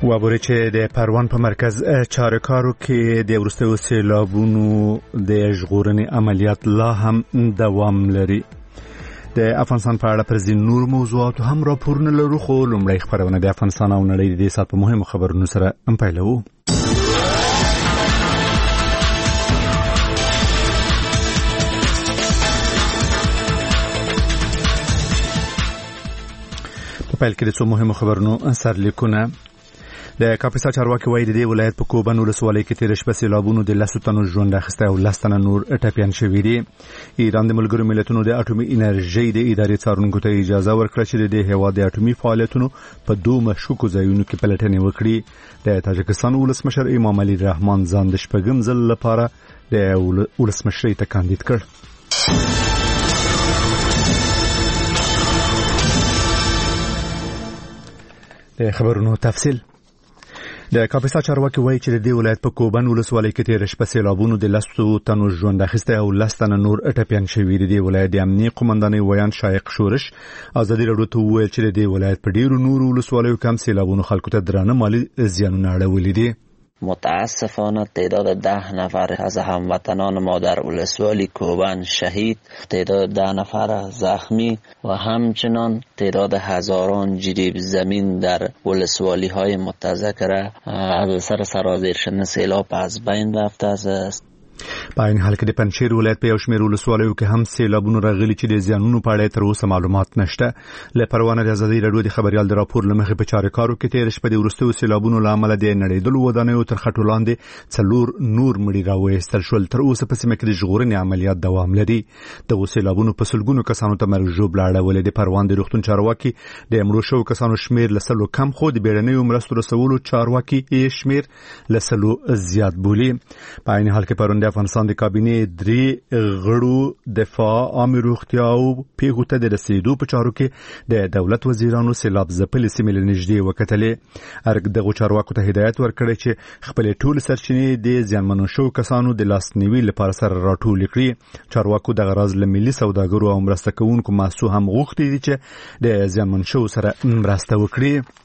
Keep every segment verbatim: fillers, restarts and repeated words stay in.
وابوري چې د پروان په مرکز چارکارو کې د وروستیو سیلابونو د ژغورنې عملیات لا هم دوام لري. د افغانستان په اړه پر ځینو نور موضوعاتو هم راپورونه لرو، خو لومړی خبرونه د افغانستان او نړۍ د دې ساعت په مهمو خبرونو سره پیلوو. په پیل کې د څو مهمو خبرونو سرلیکونه. د کاپیسا چارواکي وایي د دې ولایت په کوبن ولسوالۍ کې تېره شپه سیلابونو د لسو تنو ژوند اخیستی او لس تنه نور ټپیان شوي دي. ایران د ملګرو ملتونو د اټومي انرژۍ د ادارې څارونکو ته اجازه ورکړه چې د دې هېواد د اټومي فعالیتونو په دوه مشکوکو ځایونو کې پلټنې وکړي. د تاجکستان ولسمشر امام علي رحمان ځان د شپږم ځل لپاره د ولسمشرۍ ته کاندید کړ. د خبرونو تفصیل. د کاپیسا چارواکي وایي چې د دې ولایت په کوبن ولسوالۍ کې تېره شپه سیلابونو د لسو تنو ژوند اخیستی او لس تنه نور ټپیان شوي دي. د ولایت د امنیې قومندانۍ ویان شایق شورش ازادي راډیو ته وویل چې د دې ولایت په ډېرو نورو ولسوالیو کې هم سیلابونو خلکو ته درانه مالي زیانونه اړولي دي. متاسفانه تعداد ده نفر از هموطنان ما در ولسوالی کوبن شهید، تعداد ده نفر زخمی و همچنان تعداد هزاران جریب زمین در ولسوالی های متذکره از اثر سرازیر شدن سیلاب از بین رفته است. په عین حال کې د پنجشیر ولایت په یو شمېر ولسوالیو کې هم سیلابونو راغلي چې د زیانونو په اړه تر اوسه معلومات نشته. له پروانه د ازادي راډیو د خبریال د راپور له مخې په چارکارو کې تېره شپه د وروستیو سیلابونو له امله د نړېدلو ودانیو تر خټو لاندې څلور نور مړي راوایستل شول. تر اوسه په سیمه کې د ژغورنې عملیات دوام لري. دغو سیلابونو په سلګونو کسانو ته مرګ ژوبله اړولې. د پروان د روغتون چارواکي د مړو شوو کسانو شمېر له سلو کم، خو د بیړنیو مرستو رسولو چارواکي یې شمېر له سلو زیات بولي. په عین حال کې پرون د افغانستان د کابینې درې غړو دفاع، عامه روغتیا او پیښو ته د رسیدو په چارو کې د دولت وزیرانو سیلاب ځپلې سیمې له نږدې وکتلې. ارګ دغو چارواکو ته هدایت ورکړی چې خپلې ټولې سرچینې د زیانمنو شوو کسانو د لاسنیوي لپاره سره راټولې کړي. چارواکو دغه راز له ملي سوداګرو او مرسته کوونکو مؤسسو هم غوښتي دي چې د زیانمن شوو سره مرسته وکړي.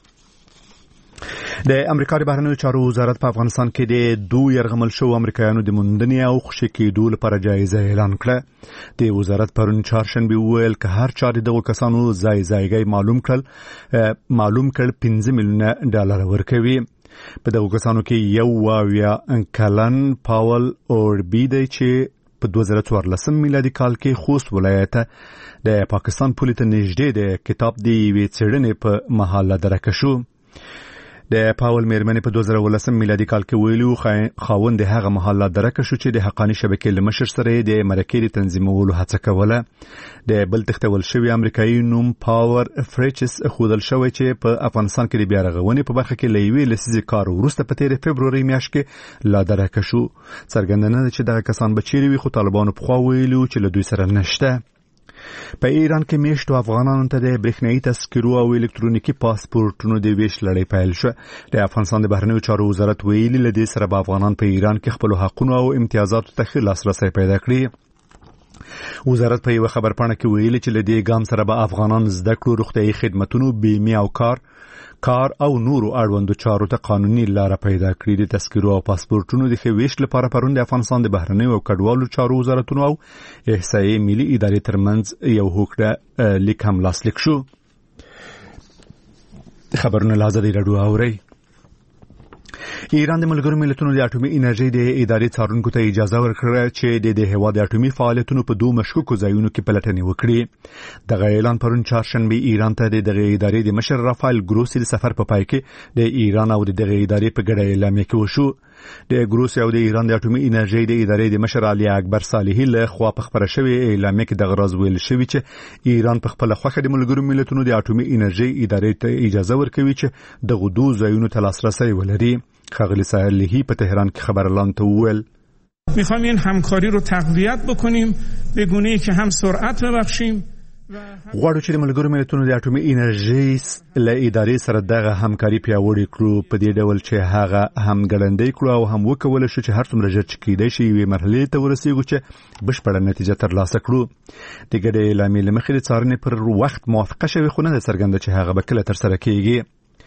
د امریکا د بهرنیو چارو وزارت په افغانستان کې د دوه يرغمل شوو امریکایانو د موندنې او خوشي کېدو لپاره جایزه اعلان کړه. د وزارت پرون چهارشنبه وویل که هر چا دغه کسانو ځای ځایګی معلوم کړل معلوم کړ پنځه میلیونه ډالر ورکوي. په دغه کسانو کې یو واویا کلن پاول اوربی دی چې په دوه زره څوارلسم میلادي کال کې خوست ولایت د پاکستان پولې ته نږدې د کتاب د یوې څېړنې په مهال درکه شو. د پاول میرمنې په دوه زره ولسم میلادي کال کې ویلو خاوند هغه مهال درکه شو چې د حقاني شبکې له مشر سره د مرکې د تنظیمولو هڅه کوله. د بل تختول شوی امریکایي نوم پاور فریچس خودل شوی چې په افغانستان کې د بیا رغونې په برخه کې له یوې لسیزې کار وروسته په تېره فبروري میاشت کې لا درکه شو. څرګنده ده چې دغه کسان به چیرې وي، خو طالبانو پخوا ویلو چې له دوی سره نشته. په ایران کې میشتو افغانانو ته د برېښنایي تذکرو او الکترونیکي پاسپورټونو د ویش لړۍ پیل شو. د افغانستان د بهرنیو چارو وزارت ویلي له دې سره به افغانان په ایران کې خپل حقوقو او امتیازاتو ته ښه لاسرسی پیدا کړي. وزارت په یو خبرپاڼه کې ویلي چې له دې ګام سره به افغانان زده کړو، روغتیايي خدماتونو، بیمې او کار کار او نورو اړوندو چارو ته قانوني لاره پیدا کړي. د تذکرو او پاسپورټونو د ښه ویش لپاره پرون د افغانستان د بهرنیو او کډوالو چارو وزارتونو او احصایې ملي ادارې ترمنځ یو هوکړه لیک هم لاسلیک شو. خبرونه له ازادي راډیو اورئ. ایران د ملګرو ملتونو د اټومي انرژۍ د ادارې څارونکو ته اجازه ورکړه چې د دې هېواد د اټومي فعالیتونو په دوه مشکوکو ځایونو کې پلټنې وکړي. دغه اعلان پرون چهارشنبه ایران ته د دغه ادارې د مشر رافایل ګروسی د سفر په پای کې د ایران او دغه ادارې په ګډه اعلامیه کې وشو. د ګروسی او د ایران د اټومي انرژۍ د ادارې د مشر علي اکبر صالحي له خوا په خبره شوې اعلامیه کې دغه راز ویل شوی چې ایران په خپل خوخه د ملګرو ملتونو د اټومي انرژۍ ادارې ته اجازه ورکوي چې دغه دوه ځایونو ته لاسرسی ولري. خغلی صالحی په تهران کې خبر اعلان ته وویل میخوایم این همکاری رو تقویت بکنیم به گونه‌ای که هم سرعت ببخشیم غواړو چې د ملګرو ملتونو د اټومي انرژۍ له ادارې سره دغه همکاري پیاوړې کړو، په دې ډول چې هغه هم ګړندۍ کړو او هم وکول شو چې هر څومره ژر چې کېدای شي یوې مرحلې ته ورسېږو چې بشپړه نتیجه ترلاسه کړو. د ګډې اعلامیې له مخې د څارنې پر وخت موافقه شوې، خو نه ده څرګنده چې هغه به کله ترسره کېږي.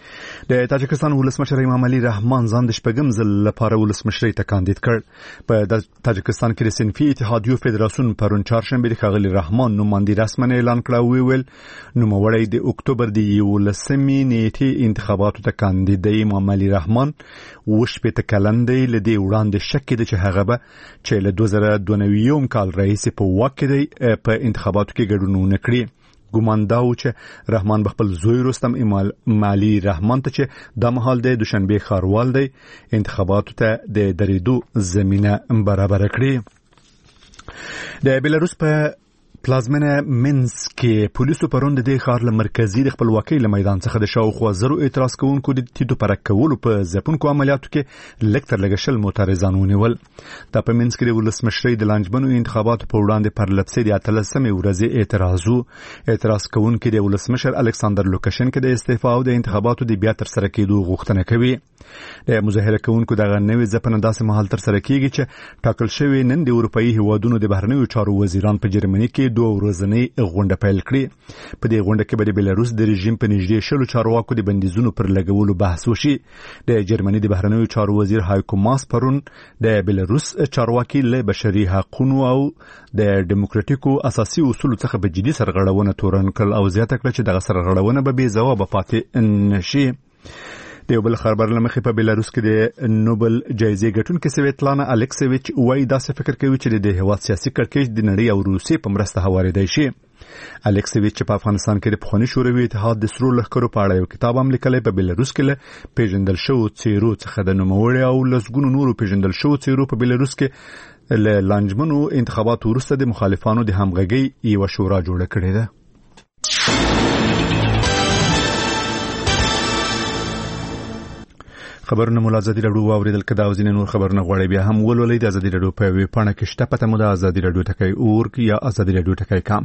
د تاجکستان ولسمشر امام علي رحمان ځان د شپږم ځل لپاره ولسمشرۍ ته کاندید کړ. په تاجکستان کې د صنفي اتحادیو فدراسیون پرون چهارشنبه د ښاغلي رحمان نوماندي رسماً اعلان کړ او ویل نوموړی د اکتوبر د یولسمې نیټې انتخاباتو ته کاندید دی. امام علي رحمان اووه شپېته کلن دی. له دې وړاندې شک کېده چې هغه به چې له دوه زره دوه نوي کال راهیسې په واک کې دی په انتخاباتو کې ګډون ونه کړي. ګومان دا و چې رحمان بخپل زوی رستم امام علي رحمان ته چې د مهال د دوشنبه ښاروال دی انتخاباتو ته د درېدو زمينه برابر کړي. د بیلاروس په پلازمینه منسک کې پولیسو پرون د دې ښار له مرکزي د خپلواکۍ له میدان څخه د شاوخوا زرو اعتراض کوونکو د تیتو پرک کولو په ځپونکو عملیاتو کې لږ تر لږه شل معترضان ونیول. دا په منسک کې د ولسمشرۍ د لانجمنو انتخاباتو په وړاندې پرلپسې د اتلسمې ورځې اعتراض و. اعتراض کوونکي د ولسمشر الکساندر لوکاشنکو د استعفا او د انتخاباتو د بیا تر سره کېدو غوښتنه کوي. د مظاهره کوونکو دغه نوې ځپنه داسې مهال تر سره کیږي چې ټاکل شوی نن د اروپאי هیوادونو د بهرنیو چارو وزیران په جرمني کې دوه ورځنۍ غونډه پیل کړې. په دې غونډه کې به د بیلاروس د رژیم په نږدې شلو چارواکو د بندیزونو پر لګولو بحث وشي. د جرمني د بهرنیو چارو وزیر هایکو ماس پرون د بیلاروس چارواکي له بشري حقوقو او د دیموکراتیکو اساسي اصولو څخه په جدي سرغړونه تورن کړ او زیاته کړه چې دغه سرغړونه به بې ځوابه پاتې نشي. د یو بل خبر لمخې په بیلاروس کې د نوبل جایزې ګټونکې سویتلانا الکسیویچ وایي داسې فکر کوي چې د هیواد سیاسي کړکېچ د نړۍ او روسیې په مرسته هوارېدای شي. الکسیویچ په افغانستان کې د پخواني شوروي اتحاد د سرو لښکرو په اړه یو کتاب هم لیکلی. په بیلاروس کې له پیژندل شوو څیرو څخه د نوموړي او لسګونو نورو پیژندل شوو څیرو په بیلاروس کې له لانجمنو انتخاباتو وروسته د مخالفانو د همغږۍ یوه شورا جوړه کړې ده. خبرونه مو ازادي راډیو واوریدل کدا او ځینې نور خبرونه غواړي بیا هم ولولئ د ازادي راډیو په ویب پاڼه کې شته. پته مو د ازادي راډیو ټکی اورګ یا ازادي راډیو ټکی کام.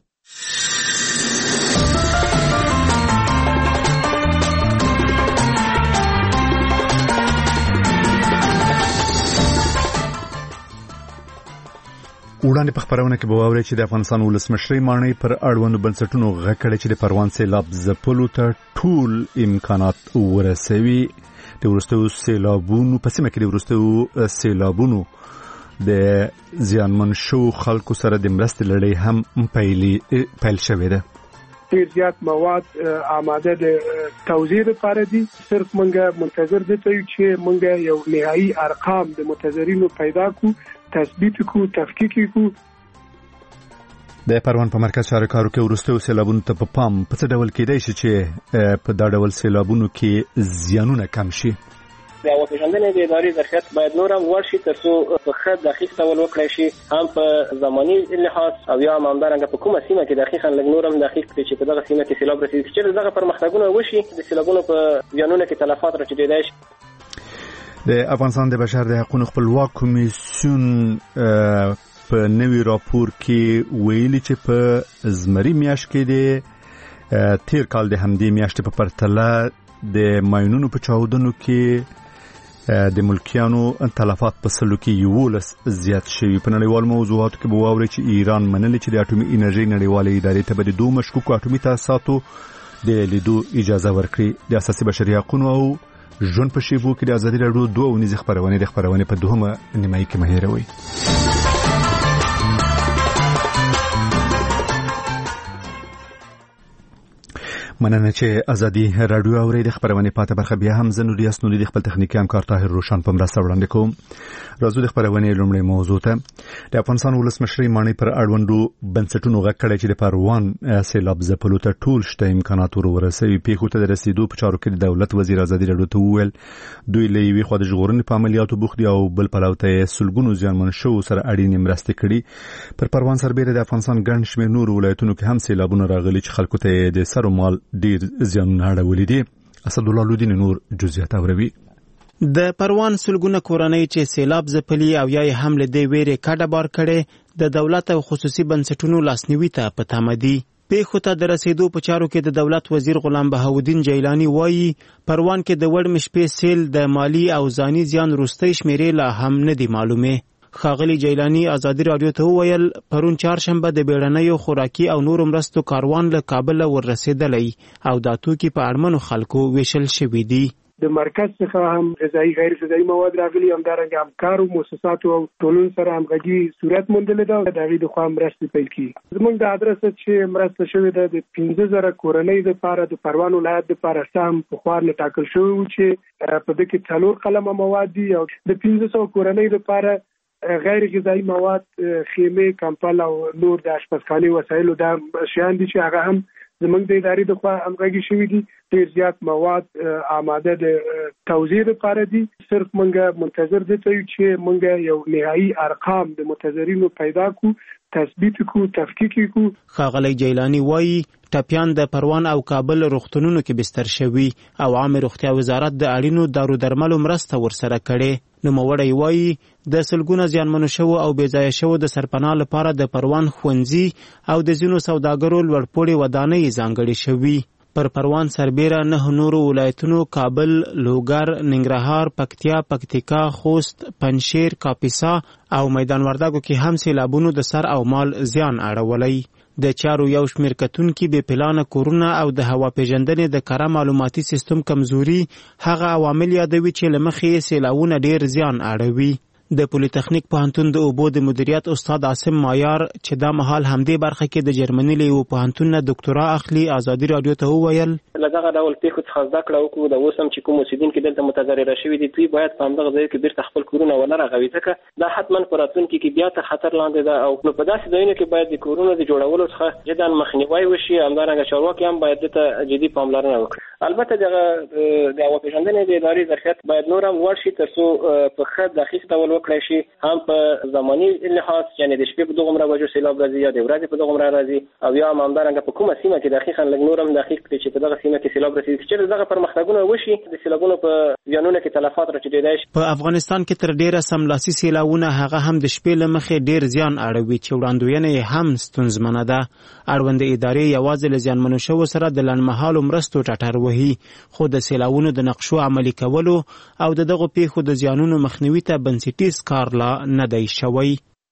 وړاندې په خبرونه کې به واورئ چې د افغانستان ولسمشرۍ ماڼۍ پر اړوندو بنسټونو غږ کړی چې د پروان سیلاب ځپلو ته ټول امکانات ورسوي. د وروستیو سیلابونو په سیمه کې د وروستیو سیلابونو د زیانمن شوو خلکو سره د مرستې لړۍ هم پیل شوې ده. ډیر زیات مواد آماده د توزیع لپاره دي. صرف موږ منتظر دي چې موږ یو نهایی ارقام د متضررینو پیدا کو، تثبیت کو، تفکیک کو. د پروان په مرکز چارکارو کې وروستیو سیلابونو ته په پام په څه ډول کېدای شي چې په دا ډول سیلابونو کې زیانونه کم شي؟ د اوسپیژندنې د ادارې ظرفیت باید نور هم لوړ شي ترڅو په ښه دقیق ډول وکړای شي، هم په زماني لحاظ او یا هم همدارنګه په کومه سیمه کې دقیقاً لږ نور هم دقیق کړي چې په دغه سیمه کې سیلاب رسېږي چې دغه پرمختګونه وشي د سیلابونو په زیانونو کې تلفات راټیټېدای شي. د افغانستان د بشر د حقوقو خپلواک کمیسیون په نوي راپور کې ویلي چې په زمري میاشت کې د تیر کال د همدې میاشتې په پرتله د ماینونو په چاودنو کې د ملکیانو تلفات په سلو کې یولس زیات شوي. په نړیوال موضوعاتو کې به واورئ چې ایران منلي چې د اټومي انرژۍ نړیوالې ادارې ته به د دوه مشکوکو اټومي تاسیساتو د لیدو اجازه ورکړي. د اساسي بشري حقوقو او ژوند په شیبو کې د ازادي راډیو دوه اونیزې خپرونې د خپرونې په دوهمه نیمایي کې مه هېروئ. مننه چې ازادي راډیو اورئ. د خبرونه پاته برخه بیا هم زنوري اسنوري د خپل تخنیکی همکار طاهر روشن په مرسته وړاندې کوم. راځو د خبرونه لومړی موضوع ته. د افغانستان ولسمشرۍ ماڼۍ پر اړوندو بنسټونو غږ کړی چې د پروان سیلاب ځپلو ته ټول شته امکانات ورسوي. پیښو ته د رسیدو په چارو کې د دولت وزیر ازادي راډیو ته وویل دوی له یوې خوا د ژغورنې په عملیاتو بوخت دي او بل پلو ته سلګونو زیانمن شوو سره اړینې مرستې کړي. پر پروان سربېره د افغانستان ګڼ شمېر نورو ولایتونو کې هم سیلابونه راغلي چې خلکو ته د سر و مال ډیر زیانونه اړولي دي. اسدالله لودین نور جزئیات اوروي. د پروان سلګونه کورنۍ چې سیلاب ځپلي او یا هم له دې ویرې کډه بار کړي د دولت او خصوصي بنسټونو لاسنیوي ته په تمه دي. پیښو ته د رسیدو په چارو کې د دولت وزیر غلام بهاودین جیلانی وایي پروان کې د وړ مشپې سیل د مالی او ځاني زیان وروستۍ شمیرې لا هم نه دي معلومه. ښاغلي جیلانی ازادي راډیو ته وویل پرون چهارشنبه د بیړنیو خوراکي او نورو مرستو کاروان له کابل ورسېدلی او دا توکي په اړمنو خلکو ویشل شوي دي. د مرکز څخه هم غذایی غیر غذایی مواد راغلي، همدارنګه همکارو مؤسساتو او ټولنو سره همغږي صورت موندلی ده. د هغې د خوا مرستې پیل کېږي. زموږ د ادرسه چې مرسته شوې ده د پنځه زره کورنۍ دپاره د پروان ولایت دپاره سهم پخوا نه ټاکل شوی و چې په دې کې څلور قلمه مواد دي او د پنځه سوه کورنۍ دپاره غیر غذایی مواد، خیمې، کمپل او نور د اشپزخانې وسایلو دا شیان دي چې هغه هم زموږ د ادارې د خوا همغږي شوي دي. ډېر زیات مواد آماده د توزیع لپاره دي. صرف موږ منتظر دي چې موږ یو نهایي ارقام د متضررینو پیدا کو، تثبیت کو، تفکیک کو. ښاغلی جیلانی وایي ټپیان د پروان او کابل روغتونونو کې بستر شوي او عامه روغتیا وزارت د اړینو دارو درملو مرسته ورسره کړې. نوموړی وایي د سلګونه زیانمنو شوو او بې ځایه شوو د سرپناه لپاره د پروان ښوونځي او د ځینو سوداګرو لوړپوړې ودانۍ ځانګړې شوي. پر پروان سربیره نه نورو ولایتونو کابل، لوګر، ننګرهار، پکتیا، پکتیکا، خوست، پنجشیر، کاپیسا او میدان وردګو کې هم سیلابونو د سر او مال زیان اړولی. د چارو یو شمیر کتونکي بې پلانه کورونه او د هوا پیژندنې د کره معلوماتي سیستم کمزوري هغه عوامل یادوي چې له مخې سیلابونه ډیر زیان اړوي. د پولیتخنیک پوهنتون د اوبو د مدیریت استاد عاصم مایار چې دا مهال همدې برخه کې د جرمني له یو پوهنتون نه ډاکټرا اخلي ازادي راډیو ته وویل له دغه ډول پیښو څخه زده کړه وکړو. د اوس هم چې کوم اوسیدونکي دلته متضرره شوي دي دوی باید په همدغه ځای کې بیرته خپل کورونه ونه رغوي، ځکه دا حتما په راتلونکي کې بیا تر خطر لاندې ده او نو په داسې ځایونو کې باید د کورونو د جوړولو څخه جدا مخنیوی وشي. همدارنګه چارواکي هم باید دته جدي پاملرنه وکړي. البته دغه د هوا پیژندنې د ادارې ظرفیت باید نور هم لوړ شي تر څو په ښه دقیق ډول وکړی شي، هم په زماني لحاظ یعنې د شپې په دغه عمره بجو سیلاب راځي یا د ورځې په دغه عمره راځي او یا هم همدارنګه په کومه سیمه کې دقیقا لږ نور هم دقیق کړي چې په دغه سیمه کې سیلاب رسېږي چې دغه پرمختګونه وشي د سیلابونو په زیانونو کې تلفات راټیټېدای شي. په افغانستان کې تر ډیره سملاسي سیلابونه هغه هم د شپې له مخې ډیر زیان اړوي چې وړاندوینه یې هم ستونزمنه ده. اړوند ادارې یوازې له زیانمنو شوو سره د لنډمهالو مرستو ټټر وهي، خو د سیلابونو د نقشو عملي کولو او د دغو پیښو د زیانونو مخنیوي ته بنسټیز کار لا نه دی شوی.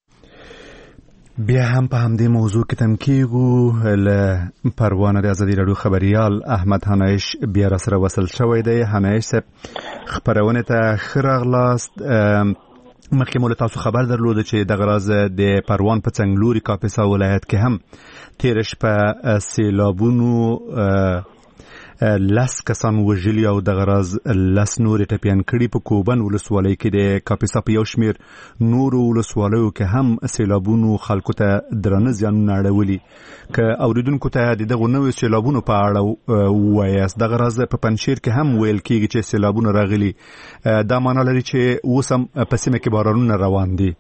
بیا هم په همدې موضوع کې تم کېږو. له پروانه د ازادي راډیو خبریال احمد حنایش بیا را سره وصل شوی دی. حنایش صاحب خبرونه ته ښه راغلاست. مخکې مو له تاسو خبر درلوده چې دغه راز د پروان په څنګلوري کاپیسا ولایت کې هم تېره شپه سیلابونو لس کسان وژلي او دغه راز لس نورې ټپیان کړي. په کوبن ولسوالۍ کې د کاپیسا په یو شمیر نورو ولسوالیو کې هم سیلابونو خلکو ته درانه زیانونه اړولي. که اوریدونکو ته د دغو نویو سیلابونو په اړه ووایاست، دغه راز په پنجشیر کې هم ویل کېږي چې سیلابونه راغلي، دا معنا لري چې اوس هم په سیمه کې بارانونه روان دي؟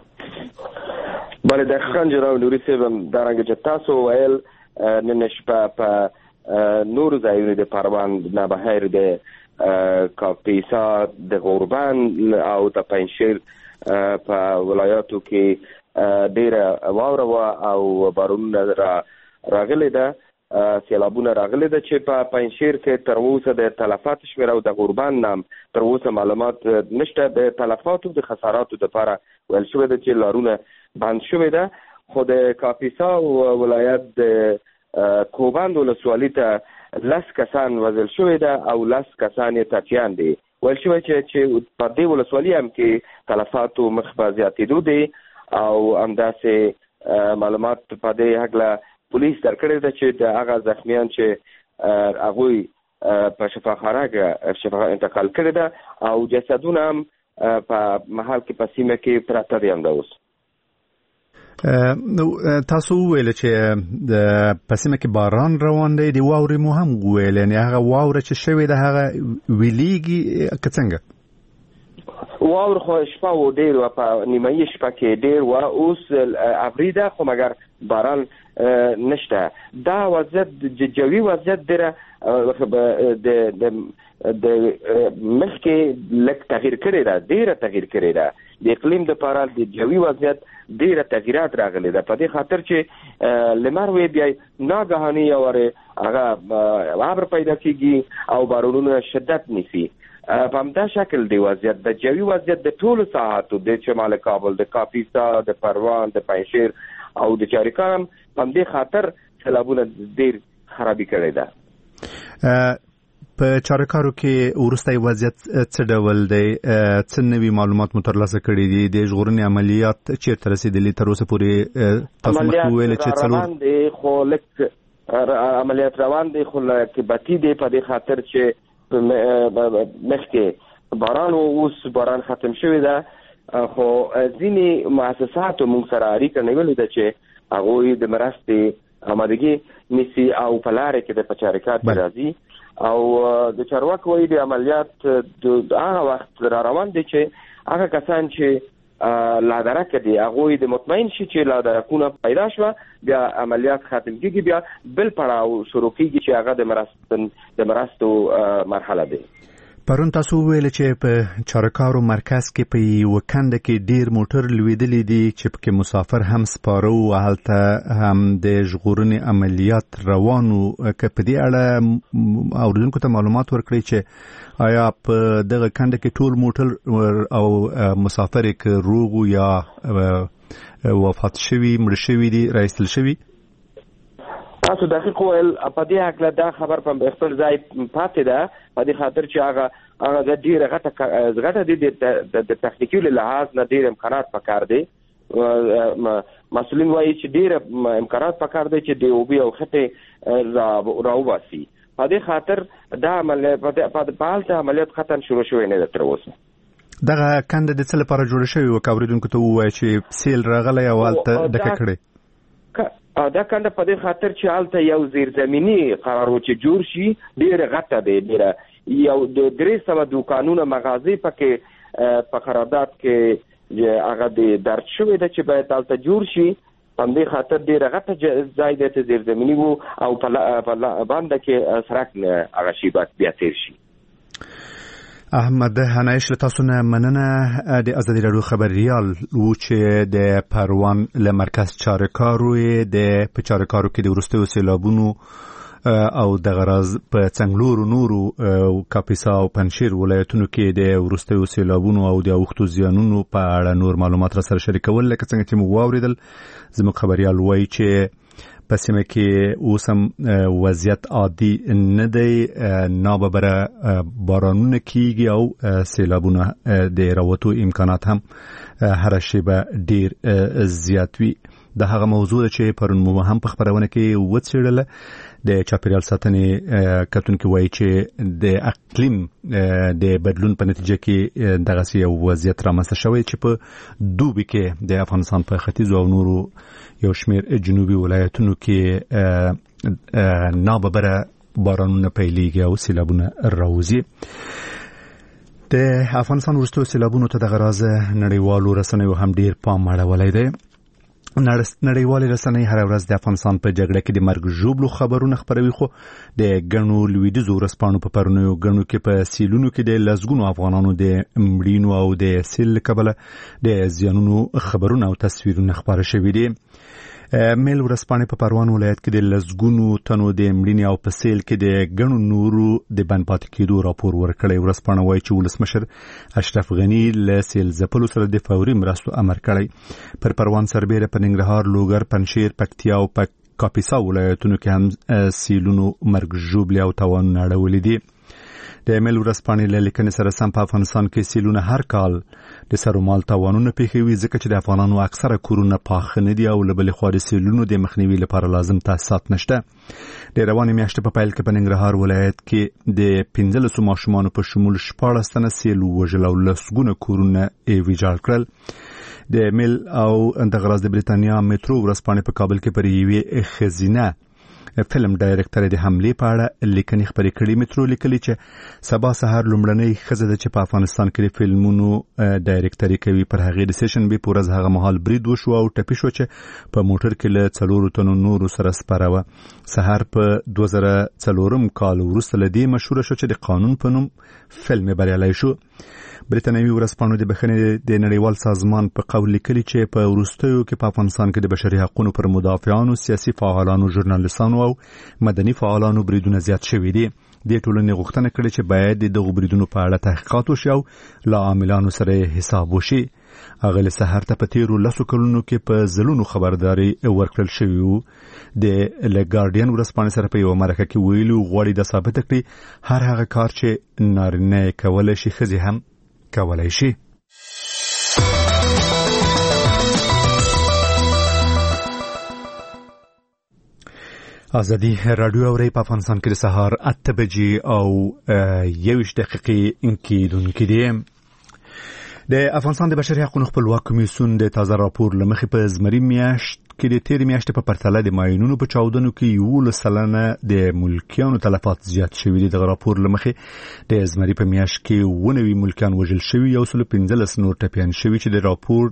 بله دقیقا جناب نوري صاحب، همدارنګه چې تاسو ویل نن شپه په نور ځایونه د پروان نه بهر د کاپیسا، د غوربند او د پنجشیر په ولایاتو کې ډیره واوره وه او بارانونه راغلي ده، سیلابونه راغلي ده چې په پنجشیر کې تر اوسه د تلفات شمېر او د غوربند هم تر اوسه معلومات نشته. د تلفاتو د خساراتو دپاره ویل شوی ده چې لارونه بند شوی ده، خو د کاپیسا ولایت د کوبند ولسوالۍ ته لس کسان وژل شوي ده او لس کسان یې ټپیان دي. ویل شوی چې چې په دې ولسوالۍ هم کې تلفاتو مخ په زیاتېدو دي او همداسې معلومات په دې هکله پولیس درکړی ده چې د هغه زخمیان چې هغوی په شفاخانه کې انتقال کړی ده او جسدونه هم په محل کې په سیمه کې پراته دي. همدا اوس تاسو وویل چې د پسیمه کې باران روان دی، د واورې مو هم وویل، یعنې هغه واوره چې شوې ده هغه ویلیږي که څنګه؟ واور خو شپه و ډېر وه، په نیمایي شپه کې ډېر وه، اوس ابریده خو مګر باران نشته. دا وضعیت جوي وضعیت ډېره د مخکې لږ تغییر کړی ده، ډېره تغییر کړی ده. د اقلیم دپاره د جوي وضعیت ډېره تغییرات راغلي ده، په دې خاطر چې لمر وی بیا ناګهاني یو وارې هغه ابر پیدا کېږي او بارانونه شدت نیسي. په همدا شکل دی وضعیت د جوي وضعیت د ټولو ساحاتو د شمال کابل د کاپیسا د پروان د پنجشیر او د چاریکار په دې خاطر سیلابونه ډیر خرابي کړی ده. په چارکارو کې ورستای وضعیت څه ډول دی؟ څه نوي معلومات مو ترلاسه کړي دي؟ د ژغورنې عملیات چیرته رسیدلي تر اوسه پورې؟ تاسو مخکې ویل چې څلور روان دي خو لک عملیات روان دي خو کې بتی دي په دې خاطر چې مخکې باران اوس باران ختم شوی ده خو ځینې مؤسساتو موږ سره اړیکه نیولې ده چې هغوی د مرستې آمادګي نیسي او په لارې کې د پچارکات راځي او د چارواکو وایي د عملیات د هغه وخت را روان دي چې هغه کسان چې لادرکه دي هغوی د مطمئن شي چې لادرکونه پیدا شوه بیا عملیات ختم کیږي بیا بل پړاو شروع کیږي چې هغه د مرستو د مرستو مرحله ده. پرون تاسو ویل چې په چارکارو مرکز کې په یو کنده کې ډیر موټر لویدلې دي چې په مسافر هم سپاره او هلته هم د ژغورنې عملیات روانو. که په دې اړه اوریدونکو ته معلومات ورکړي چې آیا په دغه کنده کې ټول موټر او مسافر کې روغ یا وفات شوي مړ شوي دي راایستل شوي؟ تاسو دقیق ویل په دې حق له دا خبر په خپل ځای پاتې ده په دې خاطر چې هغه هغه د ډیره غټه غټه د د تخنیکی لحاظ نه ډیر امکانات پکار دي. مسؤلین وایي چې ډیر امکانات پکار دي چې د او بي او خطه راوباسي. په دې خاطر دا عملیات په حالت عملیات ختم شروع شوی نه تر اوسه. دغه کنده د څه لپاره جوړ شوی و کوریدونکو ته وایي چې سیل راغلی او هلته ډکه کړي؟ دا کنده په دې خاطر چې هلته یو زیرزمینی قرار و چې جوړ شي ډیره غټه دی ډیره یو د درې سوه دوکانونه مغازې پکې په قرارداد کې هغه د درج شوی ده چې باید هلته جوړ شي په دې خاطر ډیره غټه ځای دی چې زیرزمینی و او په باندې کې سړک هغه شي بیا تیر شي. احمد هنایش له تاسو نه مننه. د ازادي راډیو خبريال و چې د پروان له مرکز چارکارو د په چارکارو کې د ورستیو سیلابونو او د غراز په څنګلورو نورو کاپیسا او پنجشیر ولایتونو کې د ورستیو سیلابونو او د اوښتو زیانونو په اړه نور معلومات را سره شریکول. لکه څنګه چې مو واوریدل زموږ خبريال وایي چې په سیمه کې اوس هم وضعیت عادي نه دی، ناببره بارانونه کیږي او سیلابونه د راوتو امکانات هم هر شیبه ډیر زیات وي. د هغه موضوع چې پرون مو هم په خبرونه کې وڅېړله د چاپیریال ساتنې کتونکي وایي چې د اقلیم د بدلون په نتیجه کې دغه یو وضعیت رامنځته شوی چې په دوبي کې د افغانستان په ختیځو او نورو یو شمیر جنوبي ولایتونو کې ناببره بارانونه پیلېږي او سیلابونه راوځي. د افغانستان وروستیو سیلابونو ته دغه راز نړیوالو رسنیو هم ډیر پام اړولی دی. نړیوالې رسنۍ هر ورځ د افغانستان په جګړه کې د مرګ ژوبلو خبرونه خپروي، خو د ګڼو لویدیځو ورځپاڼو په پرونیو ګڼو کې په سیلونو کې د لسګونو افغانانو د مړینو او د سیل له کبله د زیانونو خبرونه او تصویرونه خپاره شوي دي. میل ورځپاڼې په پروان ولایت کې د لسګونو تنو د مړینې او په سیل کې د ګڼو نورو د بند پاتې کېدو راپور ورکړی. ورځپاڼه وایي چې ولسمشر اشرف غني له سیل ځپلو سره د فوري مرستو امر کړی. پر پروان سربیره په ننګرهار، لوګر، پنجشیر، پکتیا او په کاپیسا ولایتونو کې هم سیلونو مرګ ژوبلې او تاوانونه اړولي دي. د میل ورځپاڼې له لیکنې سره سم په افغانستان کې سیلونه هر کال د سر و مال تاوانونه پېښوي، ځکه چې د افغانانو اکثره کورونه پاخه نه دي او له بلې خوا د سیلونو د مخنیوي لپاره لازم تاسیسات نشته. د روانې میاشتې په پیل کې په ننګرهار ولایت کې د پنځلسو ماشومانو په شمول شپاړس تنه سیل ووژل او لسګونه کورونه یې ویجاړ کړل. د میل او دغه راز د بریتانیا میټرو ورځپاڼې په کابل کې پر یوې ښځینه فلم ډایرکټر د حملې په اړه لیکنې خپرې کړې. میټرو لیکلي چې سبا سهار لومړنۍ ښځه ده چې په افغانستان کې د فلمونو ډایرکټري کوي. پر هغې د سیشنبې په ورځ هغه مهال برید وشو او ټپي شو چې په موټر کې له څلورو تنو نورو سره سپاره وه. سهار په دوه زره څلورم کال وروسته له دې مشهوره شو چې د قانون په نوم فلم بریالی شو. بریتانوي ورځپاڼو د بخښنې د نړیوال سازمان په قول لیکلي چې په وروستیو کې په افغانستان کې د بشري حقوقو پر مدافعانو، سیاسي فعالانو، ژورنالیستانو او مدني فعالانو بریدونه زیات شوي دي. د ټولنې غوښتنه کړې چې باید د دغو بریدونو په اړه تحقیقات وشي او له عاملانو سره حساب وشي. هغه له سحر ته په تیرو لسو کلونو کې په زلونو خبرداري ورکړل شوی وو. د لګارډین ورځپاڼې سره په یو مرکه کې ویلو غواړي د ثابت کړي هر هغه کار چې نارینه کولای شي ښځې هم کولای شي. ازادي رادیو اوري په افغانستان کې د سهار اته بجې او یویشت دقیقې کېدونکې دي. د افغانستان د بشري حقوقو خپلواک کمیسیون د تازه راپور له مخې په زمري میاشت کې د تیر میاشتې په پرتله د ماینونو په چاودنو کې یولس سلنه د ملکیانو تلفات زیات شوي دي. دغه راپور له مخې د زمري په میاشت کې اووه نوي ملکیان وژل شوي، یو سل پنځلس نور ټپیان شوي چې د راپور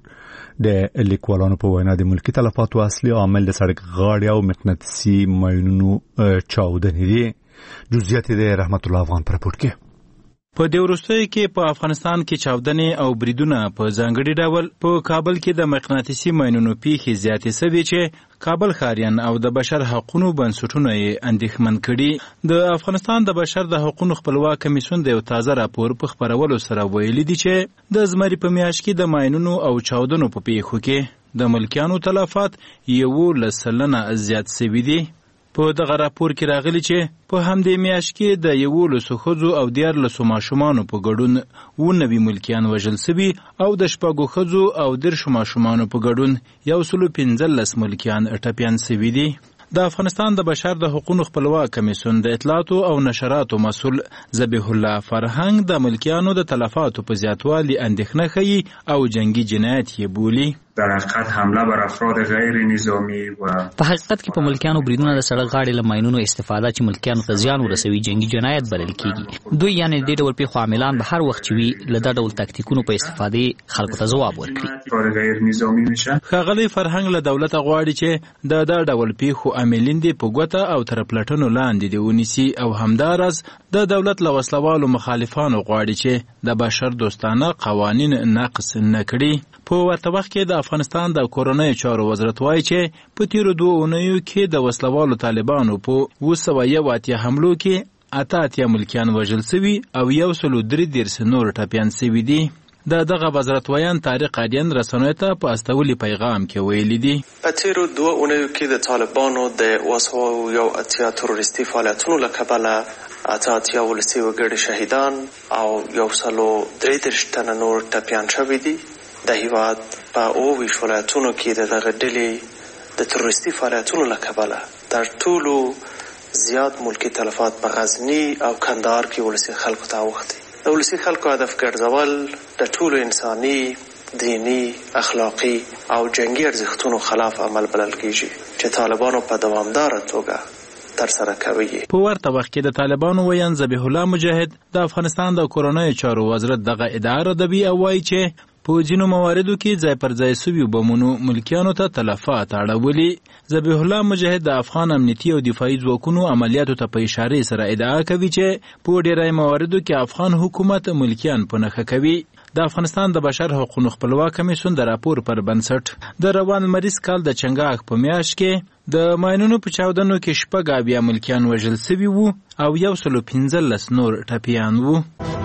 د لیکوالانو په وینا د ملکي تلفاتو اصلي عامل د سړک غاړې او مقناطیسي ماینونو چاودنې دي. جزئیات د رحمت الله افغان پر راپور کې. په دې وروستیو کې په افغانستان کې چاودنې او بریدونه په ځانګړي ډول په کابل کې د مقناطیسي ماینونو پیښې زیاتې شوې چې کابل ښاریان او د بشر حقوقو بنسټونه یې اندېښمن کړي. د افغانستان د بشر د حقوقو خپلواک کمیسیون د یو تازه راپور په خپرولو سره ویلي دي چې د زمري په میاشت کې د ماینونو او چاودنو په پیښو کې د ملکیانو تلفات یولس سلنه زیات شوي دي. په دغه راپور کې راغلی چې په همدې میاشت کې د یولسو ښځو او دیارلسو ماشومانو په ګډون اووه نوي ملکیان وژل شوي او د شپږو ښځو او دېرشو ماشومانو په ګډون یو سل پنځلس ملکیان ټپیان شوي دي. د افغانستان د بشر د حقوقو خپلواک کمیسیون د اطلاعاتو او نشراتو مسؤل ذبیح الله فرهنګ د ملکیانو د تلفاتو په زیاتوالي اندېښنه ښیي او جنگي جنایت یې بولي. در حقیقت حمله بر افراد غیر نظامی و په حقیقت کې په ملکیانو بریدونه د سړک غاړې له ماینونو استفاده چې ملکیانو ته زیان ورسوي جنگي جنایت بلل کیږي. دوی یعنی د دې ډول پیښو عاملان به هر وخت چې وي له دا ډول تاکتیکونو په استفادې خلکو ته ځواب ورکړي. غیر نظامی میشه. ښاغلی فرهنګ له دولت غواړي چې د دا ډول پیښو عاملین دي په ګوته او تر پلټنو لاندې دي ونیسي او همداراز د دولت له وسلوالو مخالفانو غواړي چې د بشر دوستانه قوانین نقض نه کړي. په ورته وخت کې د افغانستان د کورنیو چارو وزارت وایي چې په تیرو دوه اونیو کې د وسلوالو طالبانو په اوه سوه یو اتیا حملو کې اته اتیا ملکیان وژل شوي او یو سل درې دېرش نور ټپیان شوي دي. د دغه وزارت ویان طارق قادیان رسنیو ته په استولي پیغام کې ویلي دي په تیرو دوه اونیو کې د طالبانو د اوه سوه یو اتیا تروریستي فعالیتونو له کبله اته اتیا ولسي وګړي شهیدان او یو سل درې دېرش تنه نور ټپیان شوي دي. د هیواد په اوه ویشت ولایتونو کې د دغه ډلې د تروریستي فعالیتونو له کبله تر ټولو زیات ملکي تلفات په غزني او کندهار کې ولسي خلکو ته اوښتي. د ولسي خلکو هدف ګرځول د ټولو انساني، دینی، اخلاقی او جنگي ارزښتونو خلاف عمل بلل کیږي چې طالبانو په دوامداره توګه تر سره کوي. په ورته وخت کې د طالبانو ویان ذبیح الله مجاهد د افغانستان د کورنیو چارو وزارت دغه ادعا ردوي او وایي چې په ځینو مواردو کې ځای پر ځای سوي بمونو ملکیانو ته تلفات اړولي. ذبیح الله مجاهد د افغان امنیتي او دفاعي ځواکونو عملیاتو ته په اشارې سره ادعا کوي چې په ډیری مواردو کې افغان حکومت ملکیان په نښه کوي. د افغانستان د بشر حقوقو خپلواک کمیسیون د راپور پر بنسټ د روان مریض کال د چنګاښ په میاشت کې د ماینونو په چاودنو کې شپږ اویا ملکیان وژل شوي وو او یو سل پنځلس نور ټپیان وو.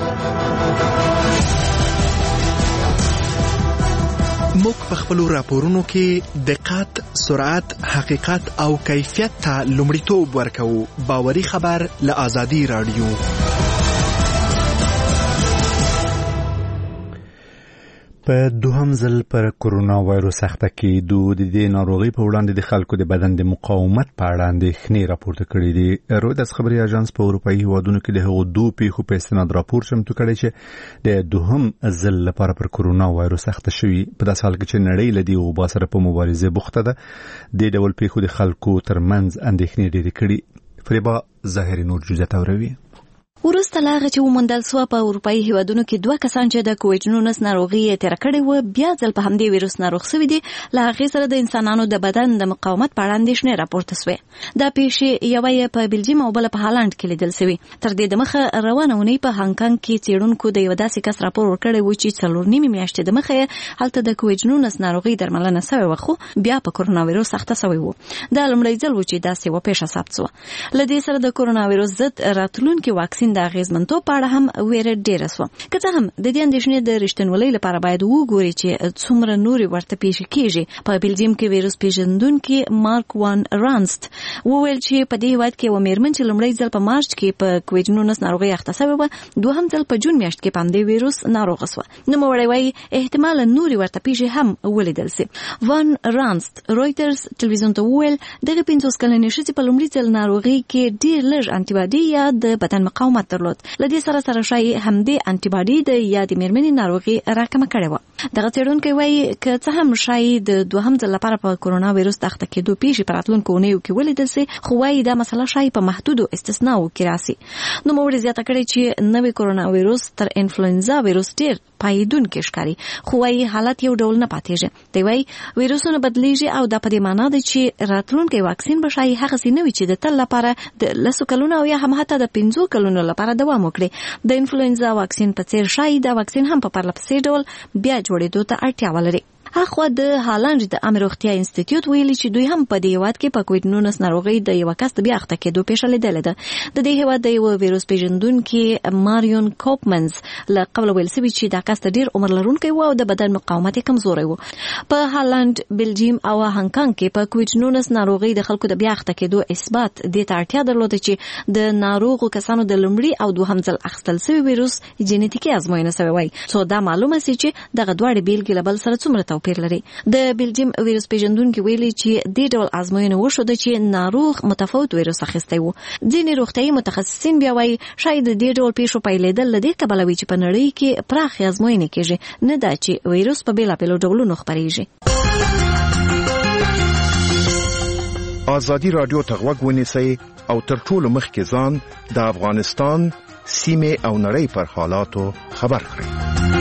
موږ په خپلو راپورونو کې دقت، سرعت، حقیقت او کیفیت ته لومړیتوب ورکوو. باوري خبر له ازادي رادیو. په دوهم ځل پر کرونا وایروس اخته کېدو د دې ناروغۍ په وړاندې د خلکو د بدن د مقاومت په اړه اندېښنې راپورته کړي دي. رویترز خبري اژانس په اروپایي هیوادونو کې د هغو دوه پیښو په استناد راپور چمتو کړی چې د دوهم ځل لپاره پر کرونا وایروس اخته شوي. په داسې حال کې چې نړۍ له دې وبا سره په مبارزه بوخته ده، د ډول پیښو د خلکو ترمنځ اندېښنې ډېرې کړي. فریبا ظاهري نور جزئیات اوروي. وروسته له هغه چې وموندل سوه په اروپایي هیوادونو کې دوه کسان چې د کوویډ نولس ناروغي یې تېره کړې وه بیا ځل په همدې ویروس ناروغ سوي دي. له هغې سره د انسانانو د بدن د مقاومت په اړه اندېښنې راپورته سوې. دا پیښې یوه یې په بلجیم او بله په هالند کې لیدل سوي. تر دې دمخه روانه اونۍ په هانګ کانګ کې څېړونکو د یوه داسې کس راپور ورکړی و چې څلور نیمې میاشتې دمخه یې هلته د کوویډ نولس ناروغي درملنه سوې وه، خو بیا په کرونا ویروس اخته سوی و. دا لومړی ځل و چې داسې یوه پیښه ثبت سوه. له دې سره د کرونا ویروس ضد راتلونکي واکسین د اغېزمنتوب په اړه هم ویره ډېره سوه. که څه هم د دې اندېښنې د رښتینولۍ لپاره باید وګوري چې څومره نورې ورته پیښې کېږي. په بلجیم کې ویروس پېژندونکي مارک وان رانست وویل چې په دې هېواد کې یوه مېرمن چې لومړی ځل په مارچ کې په کوویډ نولس ناروغۍ اخته سوې وه، دوهم ځل په جون میاشت کې په همدې ویروس ناروغه سوه. نوموړی وایي احتمالا نورې ورته پیښې هم ولیدل سي. وان رانست رویټرز ټلویزیون ته وویل دغه پنځوس کلنې ښځې په لومړي ځل ناروغۍ کې ډېر لږ انټي باډي یا د بدن مقاومت درلود. له دې سره سره ښایي همدې انټي باډي د یادې مېرمنې ناروغي راکمه کړې وه. دغه څېړونکی وایي که څه هم ښایي د دوهم ځل لپاره په کرونا ویروس د اخته کېدو پیښې په راتلونکو اونیو کې ولیدل سي، خو وایي دا مسله ښایي په محدودو استثناو کې راسي. نوموړي زیاته کړې چې نوی کرونا ویروس تر انفلوئنزا ویروس ډېر پایدونکی ښکاري، خو وایي حالت یو ډول نه پاتېږي. دی وایي ویروسونه بدلیږي او دا په دې معنا ده چې راتلونکی واکسین به ښایي هغسې نه وي چې د تل لپاره د لسو کلونو او یا هم حتی د پنځو کلونو لپاره دوام وکړي. د انفلوئنزا واکسین په څېر ښایي دا واکسین هم په پرله پسې ډول بیا جوړېدو ته اړتیا ولري. اخوا د هالند د عامه روغتیا انسټیټیوټ ویلي چې دوی هم په دې هېواد کې په کوویډ نولس ناروغۍ د یوه کس د بیا اخته کېدو پیښه لیدلې ده. د دې هېواد د یوه ویروس پېژندونکي ماریون کوپمنز له قبله ویل سوي چې دا کس د ډېر عمر لرونکی و او د بدن مقاومت یې کمزوری و. په هالند، بلجیم او هانګ کانګ کې په کوویډ نولس ناروغۍ د خلکو د بیا اخته کېدو اثبات دې ته اړتیا درلوده چې د ناروغو کسانو د لومړي او دوهم ځل اخیستل سوي ویروس جینیتیکي ازموینه سوی وای، څو دا معلومه سي چې دغه دواړې بیلګې له بل سره څومره توپیر لري. د بلجیم ویروس پېژندونکي ویلي چې دې ډول ازموینه وښوده چې ناروغ متفاوت ویروس اخیستی و. ځینې روغتیایي متخصصین بیا وایي شاید د دې ډول پیښو پیلېدل له دې کبله وي چې په نړۍ کې پراخې ازموینې کېږي، نه دا چې ویروس په بېلابېلو ډولونو خپرېږي. ازادي راډیو ته غوږ ونیسئ او تر ټولو مخکې ځان د افغانستان سیمې او نړۍ پر حالاتو خبر کړئ.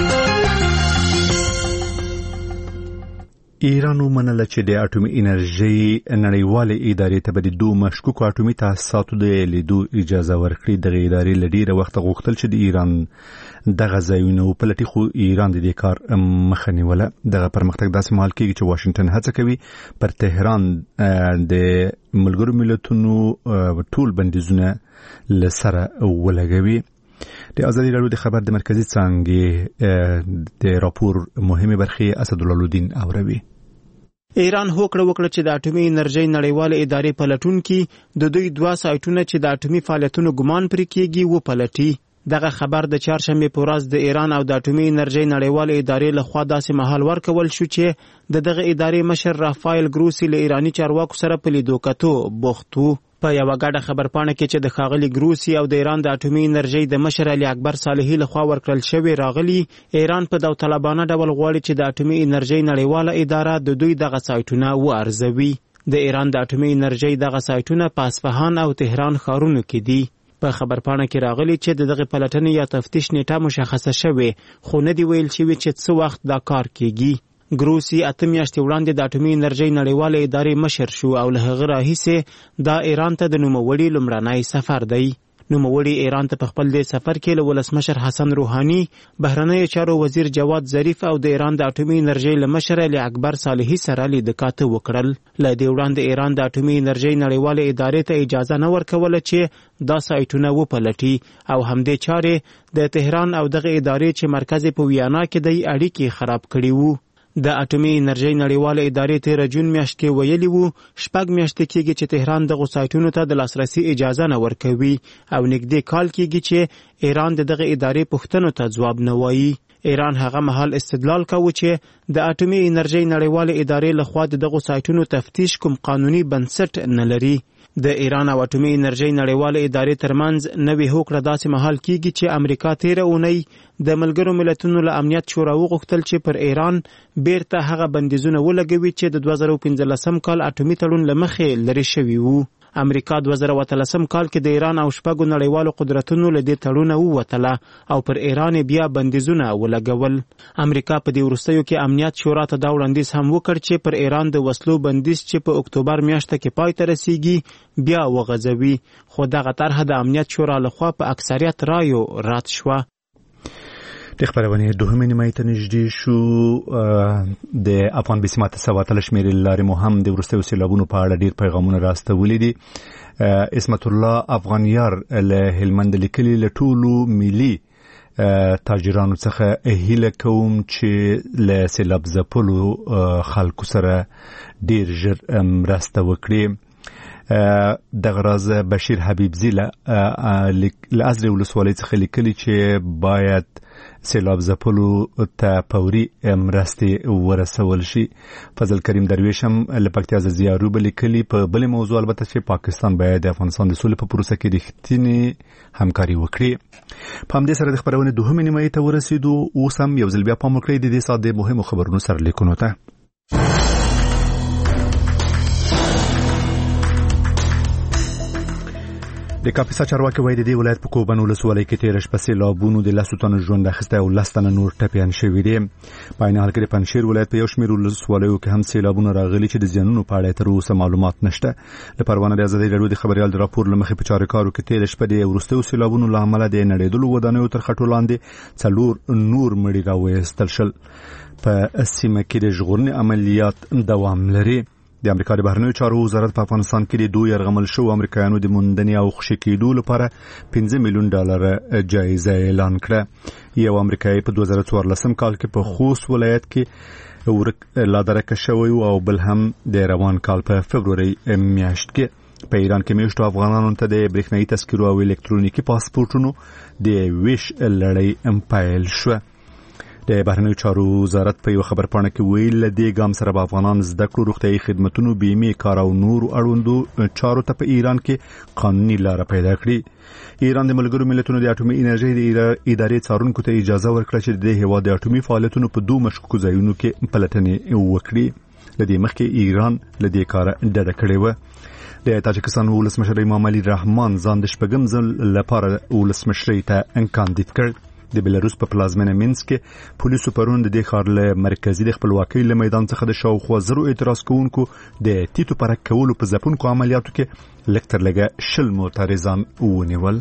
ایران ومنله چې د اټومي انرژي نړیوالې ادارې ته به د دوه مشکوکو اټومي تاسیساتو د لیدو اجازه ورکړي. دغه ادارې له ډېره وخته غوښتل چې د ایران دغه ځایونه وپلټي، خو ایران د دې کار مخه نیوله. دغه پرمختګ داسې مهال کېږي چې واشنګټن هڅه کوي پر تهران د ملګرو ملتونو ټول بندیزونه له سره ولګوي. د ازادي راډیو د خبر د مرکزي څانګې د راپور مهمه برخه اسدالله الدین اوروي. ایران هوکړه وکړه چې د اټومي انرژي نړیواله ادارې پلټونکي د دوی دوه سایټونه چې د اټومي فعالیتونو ګمان پرې کېږي وپلټي. دغه خبر د چهارشنبه په ورځ د ایران او د اټومي انرژي نړیواله ادارې لخوا داسې مهال ورکول شو چې د دغه ادارې مشر رافایل ګروسی له ایرانی چارواکو سره په لیدو کتو بوخت وو. په یوه ګډه خبرپاڼه کې چې د ښاغلي ګروسی او د ایران د اټومي انرژۍ د مشر علي اکبر صالحي لخوا ورکړل شوی راغلی، ایران په داوطلبانه ډول غواړي چې د اټومي انرژۍ نړیواله اداره د دوی دغه سایټونه وارزوي. د ایران د اټومي انرژۍ دغه سایټونه په اصفهان او تهران ښارونو کې دي. په خبرپاڼه کې راغلی چې د دغه پلټنې یا تفتیش نیټه مشخصه شوې، خو نه دی ویل شوی چې څه وخت دا کار کیږي. ګروسی اته میاشتې وړاندې د اټومي انرژۍ نړیواله ادارې مشر شو او له هغه راهیسې دا ایران ته د نوموړي لومړنی سفر دی. نوموړي ایران ته په خپل دې سفر کې له ولسمشر حسن روحاني، بهرنیو چارو وزیر جواد ظریف او د ایران د اټومي انرژۍ له مشر علي اکبر صالحي سره لیدکاته وکړل. له دې وړاندې ایران د اټومي انرژۍ نړیواله ادارې ته اجازه نه ورکوله چې دا سایټونه وپلټي او همدې چارې د تهران او دغه ادارې چې مرکز په ویانا کې دی اړیکې خراب کړي وو. د اټومي انرژۍ نړیواله ادارې تېره جون میاشت کې ویلي وو شپږ میاشتې کېږي چې تهران دغو سایټونو ته د لاسرسي اجازه نه ورکوي او نږدې کال کېږي چې ایران د دغه ادارې پوښتنو ته ځواب نه وایي. ایران هغه مهال استدلال کوي چې د اټومي انرژۍ نړیواله ادارې لخوا د دغو سایټونو تفتیش کوم قانوني بنسټ نه لري. د ایران او اټومي انرژۍ نړیواله ادارې ترمنځ نوې هوکړه داسې مهال کېږي چې امریکا تېره اونۍ د ملګرو ملتونو له امنیت شورا وغوښتل چې پر ایران بیرته هغه بندیزونه ولګوي چې د دوه زره پنځلسم کال اټومي تړون له مخې لرې شوي وو. امریکا دوه زره اتلسم کال کې د ایران او شپږو نړیوالو قدرتونو له دې تړونه ووتله او پر ایران بیا بندیزونه ولګول. امریکا په دې وروستیو کې امنیت شورا ته دا وړاندیز هم وکړ چې پر ایران د وسلو بندیز چې په اکتوبر میاشته کې پای ته رسیږي بیا وغځوي، خو دغه طرحه د امنیت شورا لخوا په اکثریت رایو رد شوه. د خبرونې دوهمې نیمایي ته نږدې شو. د افغان بسمات سواتل شمیرې لارې مو هم د وروستیو سیلابونو په اړه ډیر پیغامونه راستولي دي. اسمت الله افغانیار له هلمند لیکلي له ټولو ملي تاجرانو څخه هیله کوم چې له سیلاب ځپلو خلکو سره ډیر ژر مرسته وکړي. دغه راز بشیر حبیبزی له ازرې ولسوالۍ څخه لیکلي چې باید سیلاب ځپلو ته فوري مرستې ورسول شي. فضل کریم درویش هم له پکتیا زیارو لیکلي په بل موضوع البته چې پاکستان باید د افغانستان د سولې په پروسه کې رښتینې همکاري وکړي. په همدې سره د خبرونې دوهمې نیمایي ته ورسېدو. اوس هم یو ځل بیا پام وکړئ د دې ساعت د مهمو خبرونو سرلیکونو ته. د کاپیسا چارواکي وایي د دې ولایت په کوبن ولسوالۍ کې تېره شپه سیلابونو د لسو تنو ژوند اخیستی او لس تنه نور ټپیان شوي دي. په عین حال کې د پنجشیر ولایت په یو شمېر ولسوالیو کې هم سیلابونه راغلي چې د زیانونو په اړه تر اوسه معلومات نشته. د پروانه د ازادي راډیو د خبریال د راپور له مخې په چارواکو کې تېره شپه د وروستیو سیلابونو له امله د نړېدلو ودانیو تر خټو لاندې څلور نور مړي راوایستل شول. په سیمه کې د ژغورنې عملیات دوام لري. د امریکا د بهرنیو چارو وزارت په افغانستان کې د دوه یرغمل شوو امریکایانو د موندنې او خوشي کېدو لپاره پنځه میلیون ډالر جایزه اعلان کړه. یو امریکایي په دوه زره څوارلسم کال کې په خوست ولایت کې ورک لادرکه شوی او بل هم د روان کال په فبروري میاشت کې. په ایران کې میشتو افغانانو ته د برېښنايي تذکرو او الکترونیکي پاسپورتونو د ویش لړۍ امپایل شو. د بهرنیو چارو وزارت په یو خبرپاڼه کې ویل له دې ګام سره به افغانان زده کړو، روغتیايي خدمتونو، بیمې، کار او نورو اړوندو چارو ته په ایران کې قانوني لاره پیدا کړي. ایران د ملګرو ملتونو د اټومي انرژي د ادارې څارونکو ته اجازه ورکړه چې د هیواد د اټومي فعالیتونو په دوه مشکوکو ځایونو کې پلټنې وکړي. له دې مخکې ایران له دې کاره ډډه کړې وه. د تاجکستان ولسمشر امام علي رحمان ځان د شپږم ځل لپاره ولسمشرۍ ته کاندید کړ. د بلاروس په پلازمینه مینسک کې پولیسو پرون د دې ښار له مرکزي د خپلواکۍ له میدان څخه د شاوخوا زرو اعتراض کوونکو د تیتو پرک کولو په ځپونکو عملیاتو کې لږ تر لږه شل معترضان ونیول.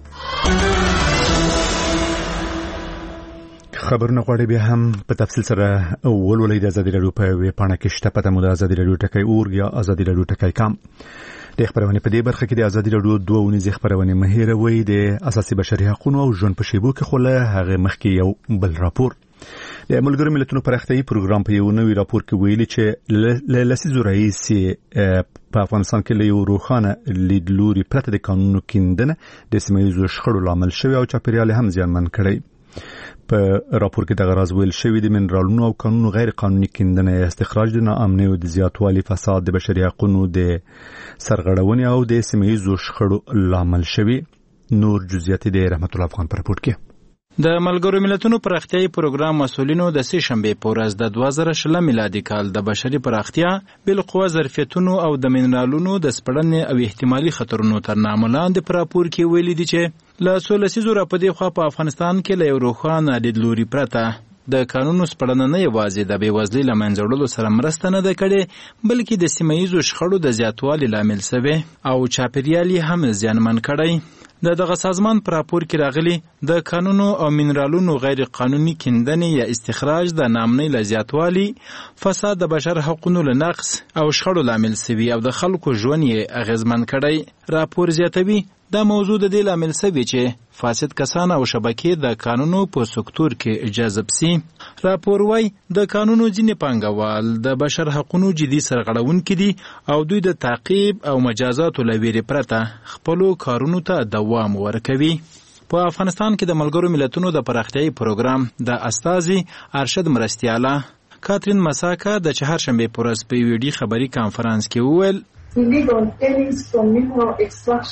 خبرونه غواړي بیا هم په تفصیل سره ولولئ د ازادي راډیو په ویبپاڼه کې شته. پته مو د ازادي راډیو ټکی اورګ یا ازادي راډیو ټکی کام. د خبرونه په دې برخه کې د ازادي راډیو دوه ونیزې خبرونه مهیروي د اساسي بشري حقوقو او ژوند په شیبو کې خله هغه مخکې یو بل راپور. د ملګرو ملتونو پرختیايي پروګرام په یو نوی راپور کې ویلي چې ل لسیزو رئیس په افغانستان کې له یو روښانه لیدلوري پرته د قانونو کیندنه د سیمه‌ییزو شخړو لامل شوی او چاپیریال هم زیانمن کړی. په راپور کې دغه راز ویل شوی د منرالونو او قانونو غیر قانوني کیندنه، استخراج د ناامنۍ او د زیاتوالي، فساد، د بشري حقوقو د سرغړونې او د سیمه‌ییزو شخړو لامل شوی. نور جزئیات د رحمت الله افغان پر راپور کې. د ملګرو ملتونو پراختیايي پروګرام مسؤلینو د سه شنبه په ورځ د دوه زره شل میلادي کال د بشري پراختیا، بالقوه ظرفیتونو او د منرالونو د سپړنې او احتمالي خطرونو تر نامه لاندې په راپور کې ویلي دي چې له څو لسیزو راپدې خوا په افغانستان کې له یو روښانه لیدلوري پرته د قانونو سپړنه نه یوازې د بېوزلۍ له منځه وړلو سره مرسته نه ده کړې، بلکې د سیمه‌ییزو شخړو د زیاتوالي لامل شوی او چاپیریال یې هم زیانمن کړی. د دغه سازمان پر راپور کې راغلي د قانونو او منرالونو غیر قانوني کیندنې یا استخراج د ناامنۍ له زیاتوالي، فساد، د بشر حقوقو له نقص او شخړو لامل شوی او د خلکو ژوند یې اغیزمن کړی. راپور زیاتوي دا موضوع د دې لامل شوی چې فاسد کسان او شبکې د قانونو په سکتور کې جذب سي. راپور وايي د قانونو ځینې پانګوال د بشر حقوقو جدي سرغړونکي دي او دوی د تعقیب او مجازاتو له ویرې پرته خپلو کارونو ته دوام ورکوي. په افغانستان کې د ملګرو ملتونو د پراختیايي پروګرام د استازي ارشد مرستیاله کاترین مساکا د چهارشنبه په ورځ په ویډیو خبري کانفرنس کې وویل illegal tailings from mineral extraction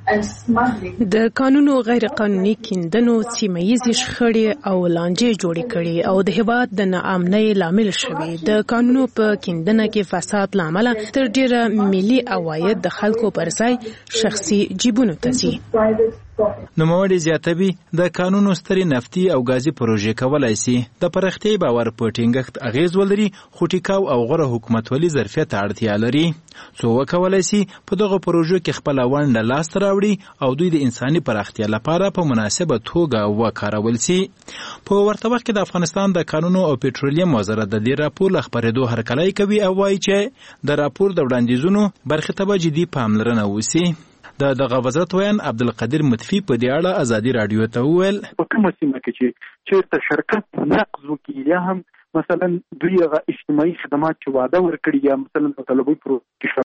د قانونو غیر قانوني کیندنو سیمه‌ییزې شخړې او لانجې جوړې کړي او د هېواد د ناامنۍ لامل شوي. د قانونو په کیندنه کې فساد لامل تر ډیره ملي عواید د خلکو پر ځای شخصي جیبونو ته ځي. نوموړي زیاتوي د قانونو سترې نفتي او غازي پروژې کولای شي د پرختي باور په ټینګښت اغیز ولري، خو ټیکاو او غوره حکومتولي ظرفیت اړتیا لري. څو وکولای شي په دغه پروژو کې خپل ونډه لاس ته راوړي او دوی د انساني پراختیا لپاره په مناسبه توګه وکارول شي. په ورته وخت کې د افغانستان د قانونو او پټرولیم وزارت د دې راپور له خپرېدو هرکلی کوي او وایي چې د راپور د وړاندیزونو برخې ته به جدي پاملرنه وشي. د دغه وزارت ویان عبدالقدیر مطفی په دې اړه ازادي راډیو ته وویل په کومه سیمه کې چې چیرته شرکت نقض وکړي یا هم مثلا دوی هغه اجتماعي خدمات چې وعده ورکړي یا مثلا په طلبي پروژې